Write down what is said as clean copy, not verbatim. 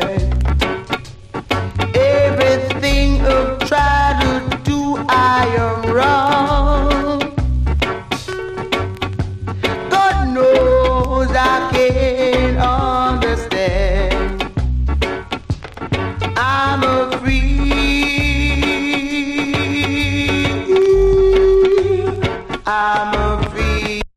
Everything I try to do, I am wrong. God knows I can't understand. I'm a free.